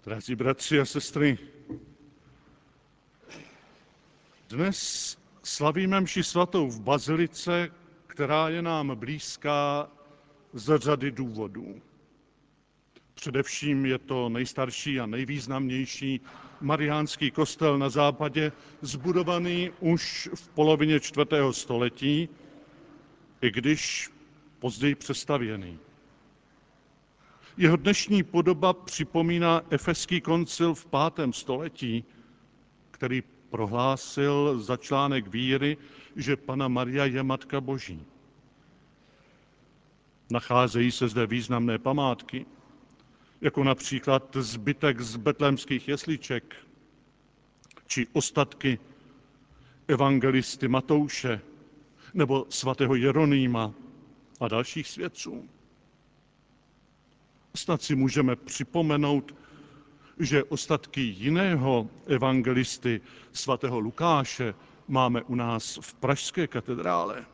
Drazí bratři a sestry, dnes slavíme mši svatou v bazilice, která je nám blízká z řady důvodů. Především je to nejstarší a nejvýznamnější mariánský kostel na západě, zbudovaný už v polovině 4. století, i když později přestavěný. Jeho dnešní podoba připomíná Efeský koncil v 5. století, který prohlásil za článek víry, že Panna Maria je Matka Boží. Nacházejí se zde významné památky, jako například zbytek z betlémských jesliček, či ostatky evangelisty Matouše, nebo svatého Jeronýma a dalších svědců. Snad si můžeme připomenout, že ostatky jiného evangelisty, svatého Lukáše, máme u nás v pražské katedrále.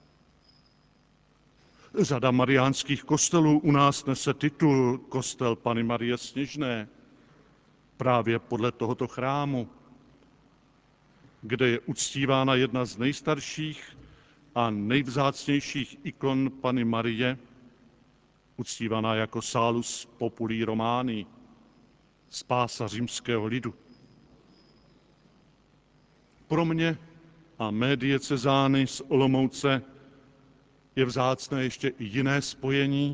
Řada mariánských kostelů u nás nese titul Kostel Panny Marie Sněžné, právě podle tohoto chrámu, kde je uctívána jedna z nejstarších a nejvzácnějších ikon Panny Marie, uctívaná jako Salus Populi Romani, spása římského lidu. Pro mě a mé diecezány z Olomouce je vzácné ještě i jiné spojení.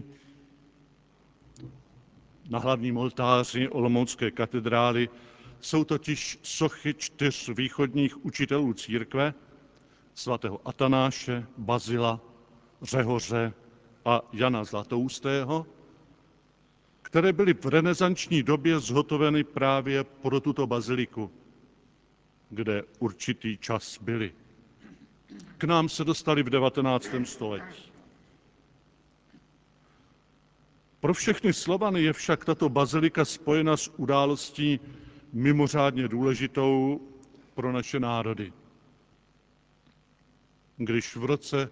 Na hlavním oltáři olomoucké katedrály jsou totiž sochy 4 východních učitelů církve, svatého Atanáše, Bazila, Řehoře a Jana Zlatoustého, které byly v renesanční době zhotoveny právě pro tuto baziliku, kde určitý čas byly. K nám se dostali v 19. století. Pro všechny Slovany je však tato bazilika spojena s událostí mimořádně důležitou pro naše národy. Když v roce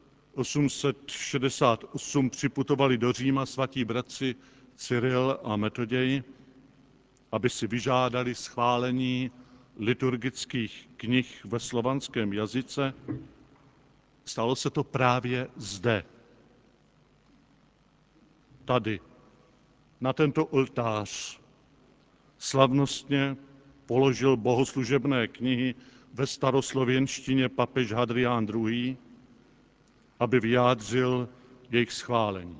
868 připutovali do Říma svatí bratři Cyril a Metoděj, aby si vyžádali schválení liturgických knih ve slovanském jazyce, stalo se to právě zde. Tady, na tento oltář, slavnostně položil bohoslužebné knihy ve staroslověnštině papež Hadrián II., aby vyjádřil jejich schválení.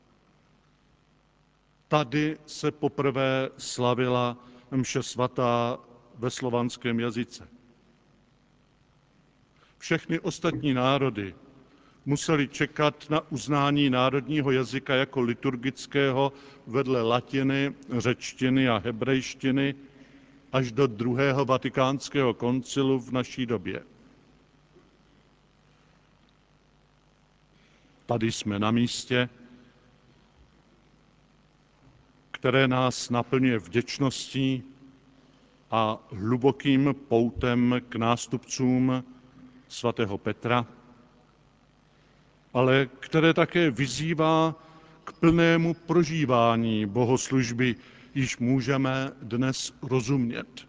Tady se poprvé slavila mše svatá ve slovanském jazyce. Všechny ostatní národy museli čekat na uznání národního jazyka jako liturgického vedle latiny, řečtiny a hebrejštiny až do 2. vatikánského koncilu v naší době. Tady jsme na místě, které nás naplňuje vděčností a hlubokým poutem k nástupcům svatého Petra, ale které také vyzývá k plnému prožívání bohoslužby, již můžeme dnes rozumět.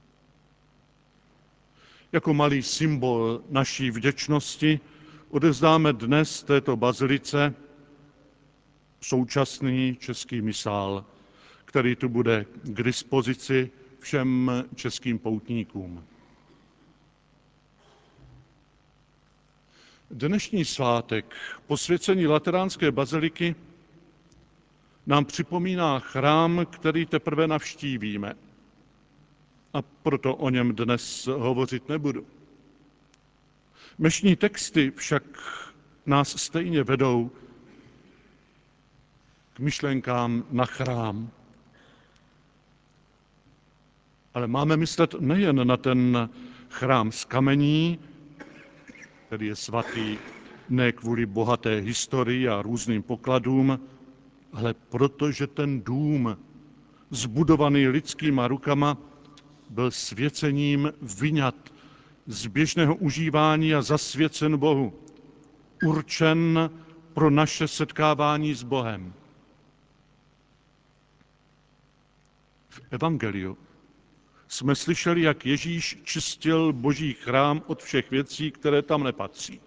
Jako malý symbol naší vděčnosti odevzdáme dnes této bazilice současný český misál, který tu bude k dispozici všem českým poutníkům. Dnešní svátek posvěcení Lateránské baziliky nám připomíná chrám, který teprve navštívíme. A proto o něm dnes hovořit nebudu. Mešní texty však nás stejně vedou k myšlenkám na chrám. Ale máme myslet nejen na ten chrám z kamení, který je svatý ne kvůli bohaté historii a různým pokladům, ale protože ten dům, zbudovaný lidskýma rukama, byl svěcením vyňat z běžného užívání a zasvěcen Bohu, určen pro naše setkávání s Bohem. V evangeliu jsme slyšeli, jak Ježíš čistil Boží chrám od všech věcí, které tam nepatří.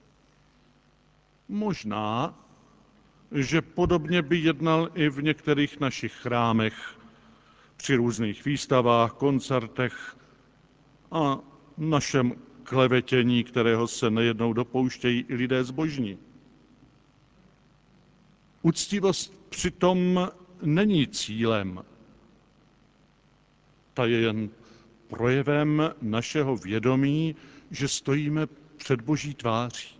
Možná, že podobně by jednal i v některých našich chrámech, při různých výstavách, koncertech a našem klevetění, kterého se nejednou dopouštějí i lidé zbožní. Uctivost přitom není cílem. Ta je jen projevem našeho vědomí, že stojíme před Boží tváří.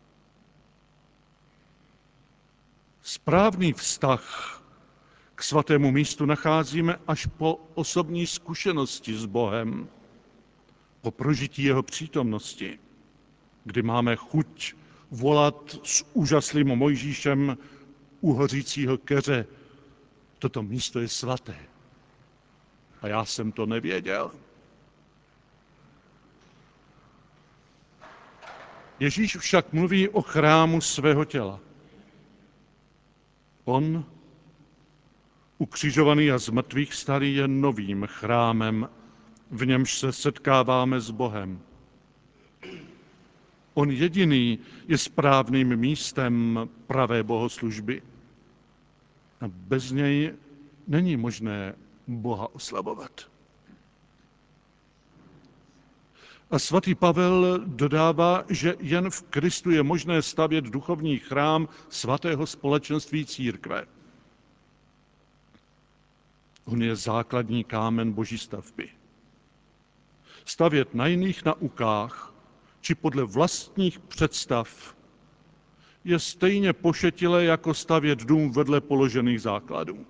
Správný vztah k svatému místu nacházíme až po osobní zkušenosti s Bohem, po prožití jeho přítomnosti, kdy máme chuť volat s úžaslým Mojžíšem u hořícího keře: toto místo je svaté. A já jsem to nevěděl. Ježíš však mluví o chrámu svého těla. On, ukřižovaný a zmrtvých vstalý, je novým chrámem, v němž se setkáváme s Bohem. On jediný je správným místem pravé bohoslužby. A bez něj není možné Boha oslavovat. A svatý Pavel dodává, že jen v Kristu je možné stavět duchovní chrám svatého společenství církve. On je základní kámen Boží stavby. Stavět na jiných naukách či podle vlastních představ je stejně pošetilé, jako stavět dům vedle položených základů.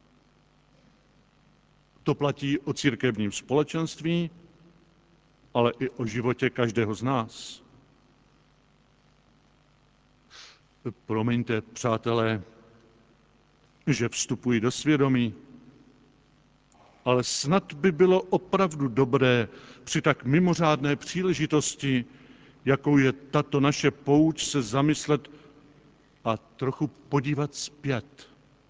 To platí o církevním společenství, ale i o životě každého z nás. Promiňte, přátelé, že vstupuji do svědomí, ale snad by bylo opravdu dobré při tak mimořádné příležitosti, jakou je tato naše pouť, se zamyslet a trochu podívat zpět.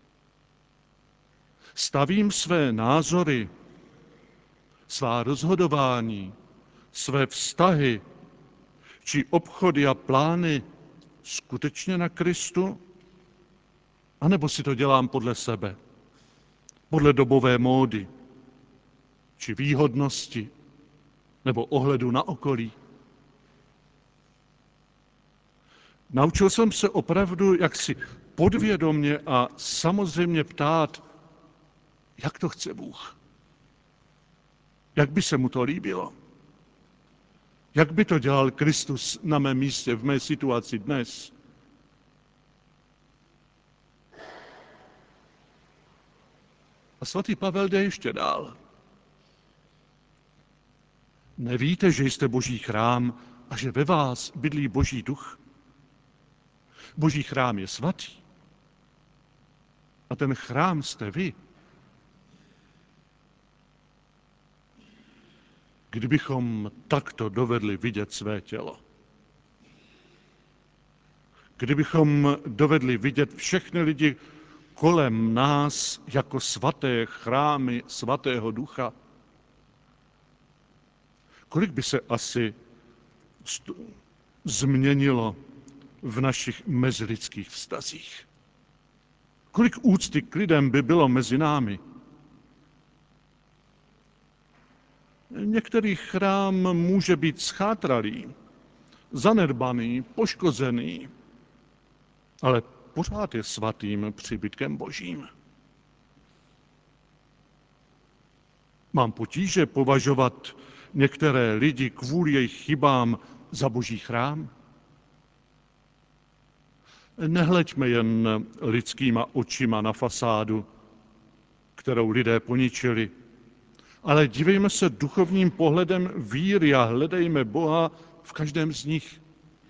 Stavím své názory, svá rozhodování, své vztahy či obchody a plány skutečně na Kristu? A nebo si to dělám podle sebe, podle dobové módy, či výhodnosti, nebo ohledu na okolí? Naučil jsem se opravdu jaksi podvědomě a samozřejmě ptát, jak to chce Bůh. Jak by se mu to líbilo? Jak by to dělal Kristus na mém místě, v mé situaci dnes? A svatý Pavel jde ještě dál. Nevíte, že jste Boží chrám a že ve vás bydlí Boží duch? Boží chrám je svatý. A ten chrám jste vy. Kdybychom takto dovedli vidět své tělo, kdybychom dovedli vidět všechny lidi kolem nás jako svaté chrámy svatého ducha, kolik by se asi změnilo v našich mezilidských vztazích? Kolik úcty k lidem by bylo mezi námi? Některý chrám může být schátralý, zanedbaný, poškozený, ale pořád je svatým příbytkem Božím. Mám potíže považovat některé lidi kvůli jejich chybám za Boží chrám? Nehleďme jen lidskýma očima na fasádu, kterou lidé poničili, ale dívejme se duchovním pohledem víry a hledejme Boha v každém z nich.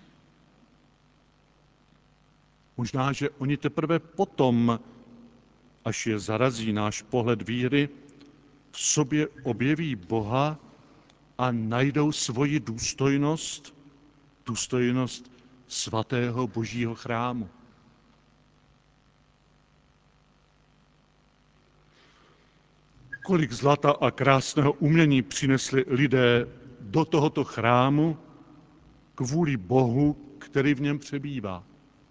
Možná, že oni teprve potom, až je zarazí náš pohled víry, v sobě objeví Boha a najdou svoji důstojnost, důstojnost svatého Božího chrámu. Kolik zlata a krásného umění přinesli lidé do tohoto chrámu kvůli Bohu, který v něm přebývá.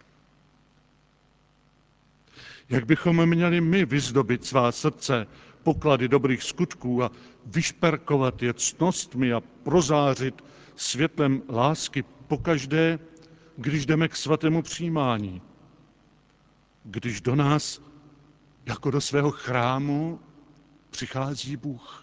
Jak bychom měli my vyzdobit svá srdce poklady dobrých skutků a vyšperkovat je ctnostmi a prozářit světlem lásky pokaždé, když jdeme k svatému přijímání. Když do nás, jako do svého chrámu, přichází Bůh.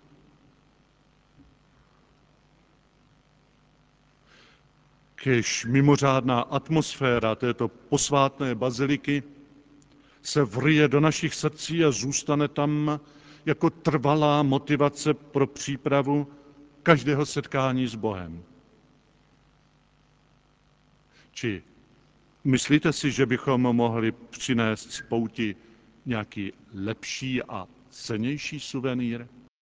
Kéž mimořádná atmosféra této posvátné baziliky se vryje do našich srdcí a zůstane tam jako trvalá motivace pro přípravu každého setkání s Bohem. Či myslíte si, že bychom mohli přinést z pouti nějaký lepší a cennější suvenýr?